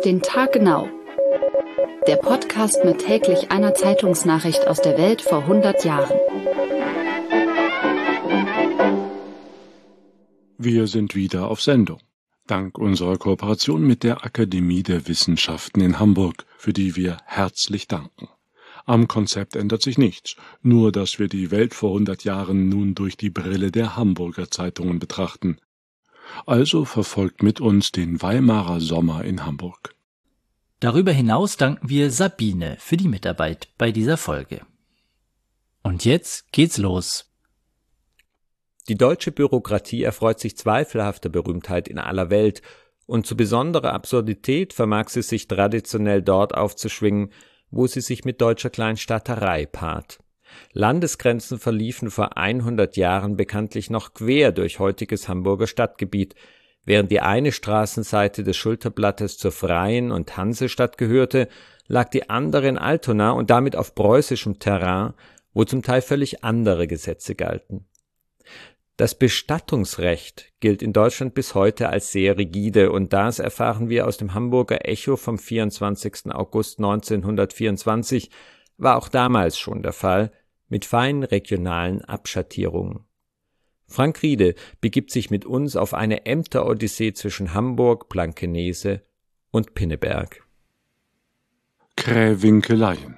Auf den Tag genau. Der Podcast mit täglich einer Zeitungsnachricht aus der Welt vor 100 Jahren. Wir sind wieder auf Sendung. Dank unserer Kooperation mit der Akademie der Wissenschaften in Hamburg, für die wir herzlich danken. Am Konzept ändert sich nichts, nur dass wir die Welt vor 100 Jahren nun durch die Brille der Hamburger Zeitungen betrachten. Also verfolgt mit uns den Weimarer Sommer in Hamburg. Darüber hinaus danken wir Sabine für die Mitarbeit bei dieser Folge. Und jetzt geht's los. Die deutsche Bürokratie erfreut sich zweifelhafter Berühmtheit in aller Welt, und zu besonderer Absurdität vermag sie sich traditionell dort aufzuschwingen, wo sie sich mit deutscher Kleinstaaterei paart. Landesgrenzen verliefen vor 100 Jahren bekanntlich noch quer durch heutiges Hamburger Stadtgebiet. Während die eine Straßenseite des Schulterblattes zur Freien und Hansestadt gehörte, lag die andere in Altona und damit auf preußischem Terrain, wo zum Teil völlig andere Gesetze galten. Das Bestattungsrecht gilt in Deutschland bis heute als sehr rigide, und das erfahren wir aus dem Hamburger Echo vom 24. August 1924, war auch damals schon der Fall, mit feinen regionalen Abschattierungen. Frank Riede begibt sich mit uns auf eine Ämterodyssee zwischen Hamburg, Blankenese und Pinneberg. Krähwinkeleien.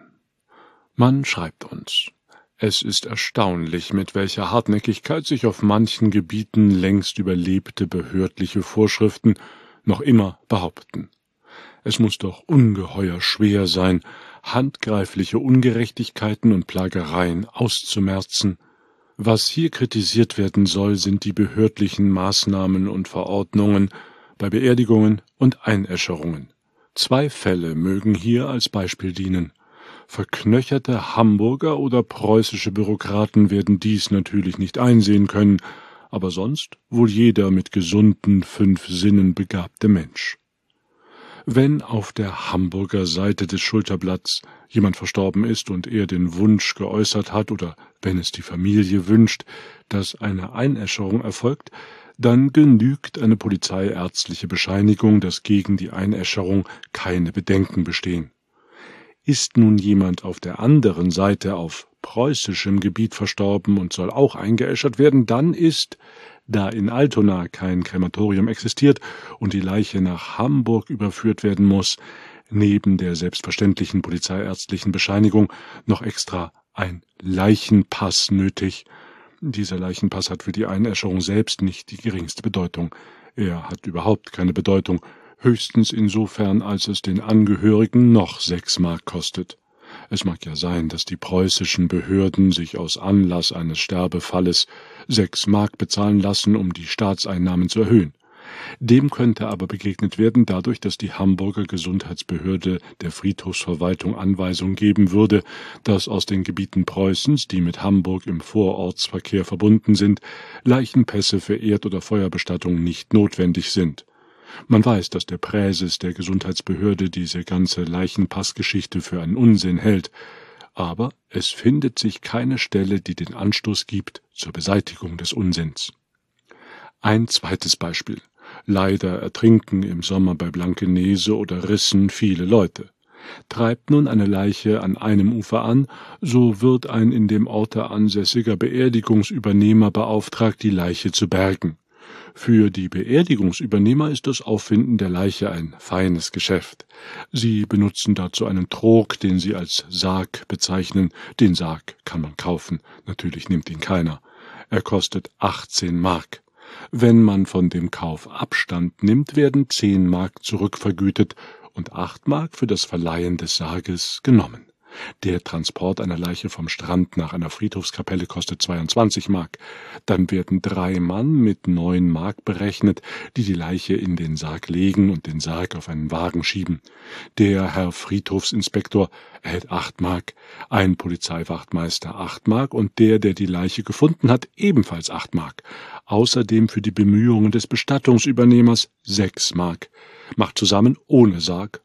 Man schreibt uns: Es ist erstaunlich, mit welcher Hartnäckigkeit sich auf manchen Gebieten längst überlebte behördliche Vorschriften noch immer behaupten. Es muss doch ungeheuer schwer sein, handgreifliche Ungerechtigkeiten und Plagereien auszumerzen. Was hier kritisiert werden soll, sind die behördlichen Maßnahmen und Verordnungen bei Beerdigungen und Einäscherungen. 2 Fälle mögen hier als Beispiel dienen. Verknöcherte Hamburger oder preußische Bürokraten werden dies natürlich nicht einsehen können, aber sonst wohl jeder mit gesunden 5 Sinnen begabte Mensch. Wenn auf der Hamburger Seite des Schulterblatts jemand verstorben ist und er den Wunsch geäußert hat, oder wenn es die Familie wünscht, dass eine Einäscherung erfolgt, dann genügt eine polizeiärztliche Bescheinigung, dass gegen die Einäscherung keine Bedenken bestehen. Ist nun jemand auf der anderen Seite auf preußischem Gebiet verstorben und soll auch eingeäschert werden, dann ist, da in Altona kein Krematorium existiert und die Leiche nach Hamburg überführt werden muss, neben der selbstverständlichen polizeiärztlichen Bescheinigung noch extra ein Leichenpass nötig. Dieser Leichenpass hat für die Einäscherung selbst nicht die geringste Bedeutung. Er hat überhaupt keine Bedeutung, höchstens insofern, als es den Angehörigen noch 6 Mark kostet. Es mag ja sein, dass die preußischen Behörden sich aus Anlass eines Sterbefalles 6 Mark bezahlen lassen, um die Staatseinnahmen zu erhöhen. Dem könnte aber begegnet werden dadurch, dass die Hamburger Gesundheitsbehörde der Friedhofsverwaltung Anweisung geben würde, dass aus den Gebieten Preußens, die mit Hamburg im Vorortsverkehr verbunden sind, Leichenpässe für Erd- oder Feuerbestattung nicht notwendig sind. Man weiß, dass der Präses der Gesundheitsbehörde diese ganze Leichenpassgeschichte für einen Unsinn hält, aber es findet sich keine Stelle, die den Anstoß gibt zur Beseitigung des Unsinns. Ein zweites Beispiel. Leider ertrinken im Sommer bei Blankenese oder Rissen viele Leute. Treibt nun eine Leiche an einem Ufer an, so wird ein in dem Orte ansässiger Beerdigungsübernehmer beauftragt, die Leiche zu bergen. Für die Beerdigungsübernehmer ist das Auffinden der Leiche ein feines Geschäft. Sie benutzen dazu einen Trog, den sie als Sarg bezeichnen. Den Sarg kann man kaufen, natürlich nimmt ihn keiner. Er kostet 18 Mark. Wenn man von dem Kauf Abstand nimmt, werden 10 Mark zurückvergütet und 8 Mark für das Verleihen des Sarges genommen. Der Transport einer Leiche vom Strand nach einer Friedhofskapelle kostet 22 Mark. Dann werden 3 Mann mit 9 Mark berechnet, die die Leiche in den Sarg legen und den Sarg auf einen Wagen schieben. Der Herr Friedhofsinspektor erhält 8 Mark, ein Polizeiwachtmeister 8 Mark und der die Leiche gefunden hat, ebenfalls 8 Mark. Außerdem für die Bemühungen des Bestattungsübernehmers 6 Mark. Macht zusammen ohne Sarg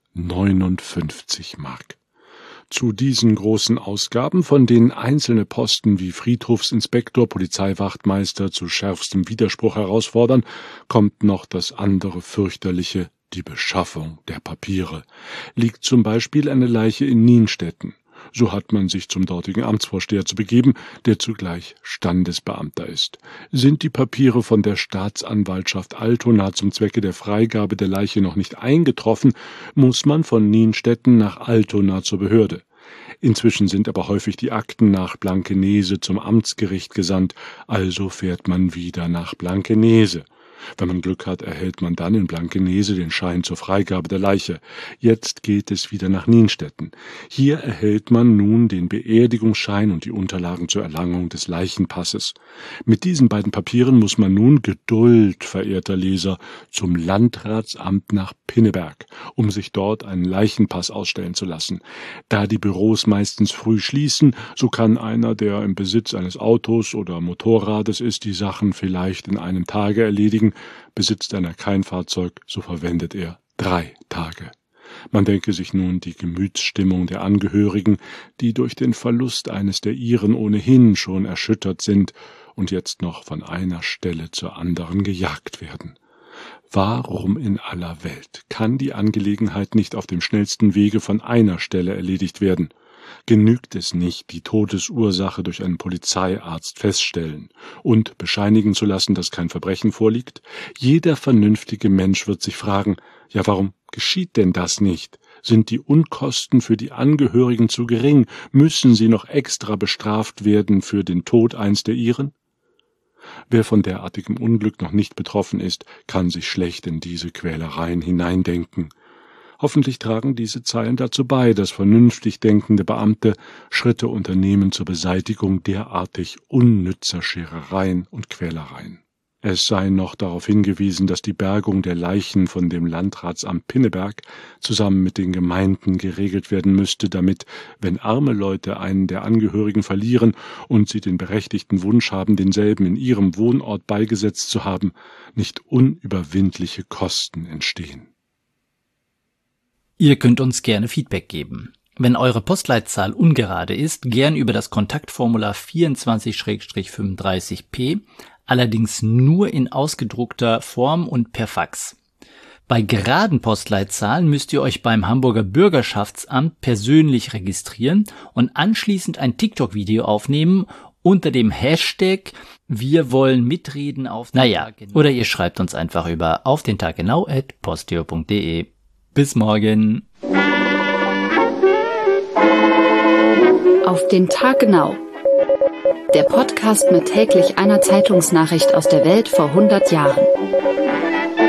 59 Mark. Zu diesen großen Ausgaben, von denen einzelne Posten wie Friedhofsinspektor, Polizeiwachtmeister zu schärfstem Widerspruch herausfordern, kommt noch das andere fürchterliche Die Beschaffung der Papiere. Liegt zum Beispiel eine Leiche in Nienstetten, so hat man sich zum dortigen Amtsvorsteher zu begeben, der zugleich Standesbeamter ist. Sind die Papiere von der Staatsanwaltschaft Altona zum Zwecke der Freigabe der Leiche noch nicht eingetroffen, muss man von Nienstetten nach Altona zur Behörde. Inzwischen sind aber häufig die Akten nach Blankenese zum Amtsgericht gesandt, also fährt man wieder nach Blankenese. Wenn man Glück hat, erhält man dann in Blankenese den Schein zur Freigabe der Leiche. Jetzt geht es wieder nach Nienstetten. Hier erhält man nun den Beerdigungsschein und die Unterlagen zur Erlangung des Leichenpasses. Mit diesen beiden Papieren muss man nun, Geduld, verehrter Leser, zum Landratsamt nach Pinneberg, um sich dort einen Leichenpass ausstellen zu lassen. Da die Büros meistens früh schließen, so kann einer, der im Besitz eines Autos oder Motorrades ist, die Sachen vielleicht in einem Tage erledigen. Besitzt einer kein Fahrzeug, so verwendet er 3 Tage. Man denke sich nun die Gemütsstimmung der Angehörigen, die durch den Verlust eines der ihren ohnehin schon erschüttert sind und jetzt noch von einer Stelle zur anderen gejagt werden. Warum in aller Welt kann die Angelegenheit nicht auf dem schnellsten Wege von einer Stelle erledigt werden? Genügt es nicht, die Todesursache durch einen Polizeiarzt feststellen und bescheinigen zu lassen, dass kein Verbrechen vorliegt? Jeder vernünftige Mensch wird sich fragen, ja, warum geschieht denn das nicht? Sind die Unkosten für die Angehörigen zu gering? Müssen sie noch extra bestraft werden für den Tod eins der ihren? Wer von derartigem Unglück noch nicht betroffen ist, kann sich schlecht in diese Quälereien hineindenken. Hoffentlich tragen diese Zeilen dazu bei, dass vernünftig denkende Beamte Schritte unternehmen zur Beseitigung derartig unnützer Scherereien und Quälereien. Es sei noch darauf hingewiesen, dass die Bergung der Leichen von dem Landratsamt Pinneberg zusammen mit den Gemeinden geregelt werden müsste, damit, wenn arme Leute einen der Angehörigen verlieren und sie den berechtigten Wunsch haben, denselben in ihrem Wohnort beigesetzt zu haben, nicht unüberwindliche Kosten entstehen. Ihr könnt uns gerne Feedback geben. Wenn eure Postleitzahl ungerade ist, gern über das Kontaktformular 24-35P, allerdings nur in ausgedruckter Form und per Fax. Bei geraden Postleitzahlen müsst ihr euch beim Hamburger Bürgerschaftsamt persönlich registrieren und anschließend ein TikTok-Video aufnehmen unter dem Hashtag Wir wollen mitreden auf... Oder ihr schreibt uns einfach über aufdentaggenau@posteo.de. Bis morgen. Auf den Tag genau. Der Podcast mit täglich einer Zeitungsnachricht aus der Welt vor 100 Jahren.